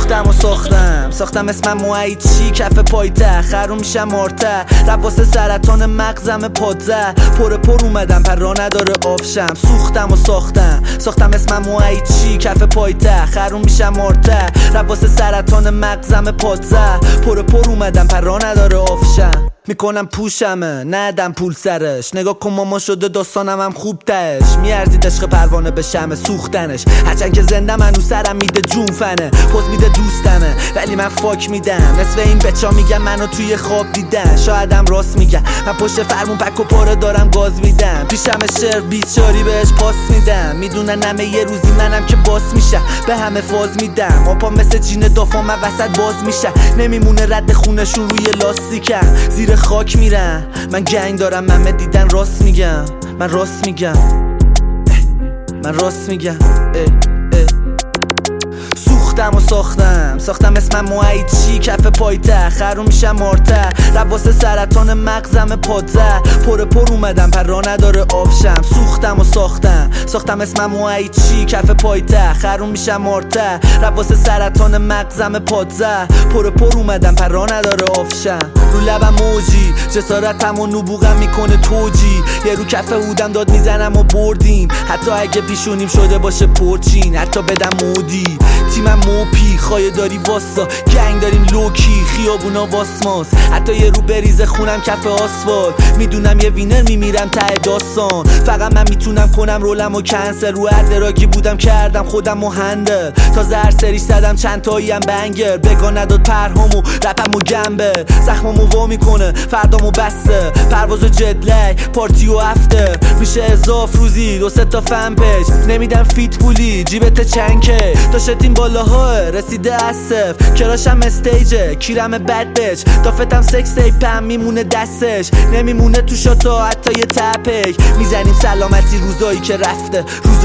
ساختم اسمم موعید چی کف پایته خرون میشم مارته رب واسه سرطان مغزم پادزه پر اومدم پر را نداره آفشم ساختم اسمم موعید چی کف پایته خرون میشم مارته رب واسه سرطان مغزم پادزه پر اومدم پر را نداره آفشم میکنم پوشمه ندم پول سرش نگاه کن ماما شده داستانم هم خوب تش میارزید عشق پروانه به شمع سوختنش هرچند که زنده منو سرم میده جون فنه پوز میده دوستمه ولی من فاک میدم نصف این بچا میگم منو توی خواب دیدن شایدم راست میگم من پشت فرمون پک و پاره دارم گاز میدم پیشم شعر 20 شاری بهش پاس میدم میدونن همه یه روزی منم که باس میشه به همه فاز میدم آپا مثل جین دافا من وسط باز میشه نمیمونه رد خونشون روی لاستیکم زیر خاک میرم من گنگ دارم من دیدن راست میگم من راست میگم ساختم اسمم موعید چی کف پایته خرون میشم مارته رب واسه سرطان مغزم پادزه پر اومدم پر را نداره آفشم ساختم اسمم موعید چی کف پایته خرون میشم مارته رب واسه سرطان مغزم پادزه پر اومدم پر را نداره آفشم رو لبم موجی جسارتم و نبوغم میکنه توجی یه رو کف هودم داد میزنم و بردیم حتی اگه پیشونیم شده باشه پرچین حتی بدم مودی تیمم موپی خواهی داری واسا گنگ داریم لوکی خیابونا واسماس حتی یه رو بریزه خونم کف آسفالت میدونم یه وینر میمیرم ته داستان فقط من میتونم کنم رولم و کنسل رو هر دراگی بودم کردم خودم و هندل تا زهر سریش زدم چند تایی هم بنگر بگا نداد پرهامو رپم و گمبل زخممو وا میکنه فردامو بسته پرواز و جدلگ پارتی و افتر میشه اضاف روزی 2-3 تا فن پیج نمیدم فیت پولی جیبت چنکه داشتیم بالاها رسیده از صفر کراشم استیجه کیرم بد بچ دافتم سکس تیپم میمونه دستش نمیمونه تو شاتا حتی یه تپک میزنیم سلامتی روزایی که رفته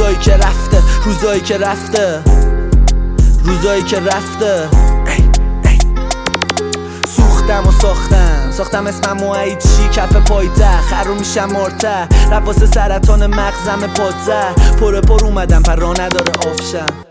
ساختم اسمم موعید چی کف پایته خرون میشم مارته رب واسه سرطان مغزم پادزه پر اومدم پر را نداره آفشم